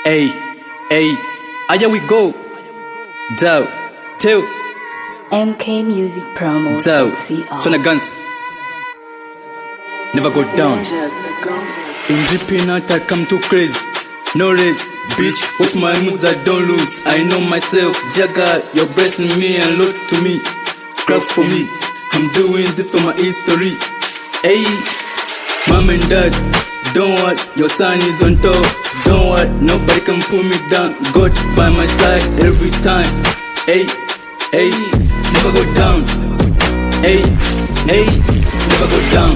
Hey, hey, here we go. Dow, Teo, MK Music Promos. Dow, Sona Guns. Never go down. In dripping out, I come too crazy. No rage, bitch. Watch my moves, I don't lose. I know myself. Jagger, you're blessing me and look to me. Clap for me. I'm doing this for my history. Hey, mom and dad, don't worry, your son is on top. Don't worry, nobody can pull me down. God is by my side every time. Hey, hey, never go down. Hey, hey, never go down.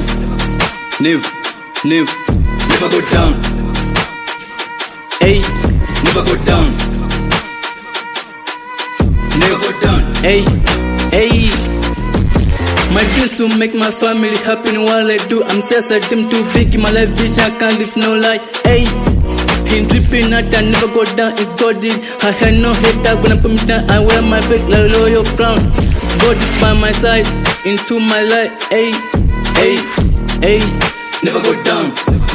Never go down. Hey, never go down. Never go down. Hey, hey. My dreams to make my family happy in what I do. I'm sad, I'm too big in my life, bitch, I can't live no lie. Hey, in dripping out, I never go down, it's God in. I had no hate, I'm gonna put me down. I wear my fake like loyal crown. God is by my side, into my life. Hey, hey, hey, never go down.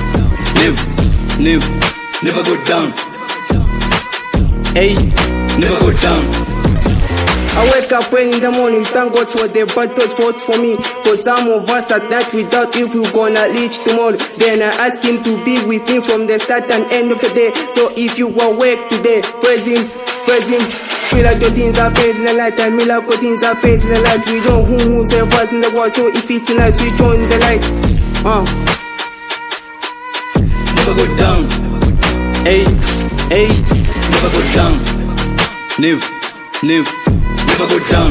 Never go down. Hey, never go down. I wake up in the morning, thank God for the battles fought for me. For some of us at night we doubt if we're gonna reach tomorrow. Then I ask him to be with him from the start and end of the day. So if you awake today, praise him. Miracle things are praising the light, and miracle things are praising the light. We don't who save us in the world, so if it's nice, we join the light. Never go down. Hey, hey, never go down. Never go down.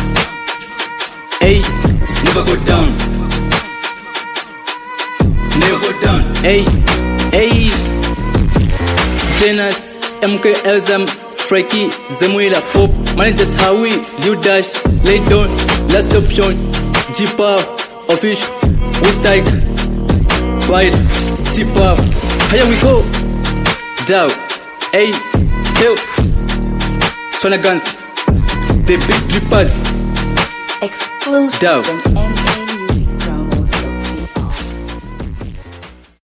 Hey, never go down. Never go down. Hey, hey. Zenas, MK Elzam, Freaky, Zemuela Pop, Managers Howie, You Dash, Lay Down, Last Option, G-Power, Official, Woostike, Wide, T-Power. Here we go. Dow, hey, Teo, Sona Guns. The big drippers. Exclusive Dow. from MK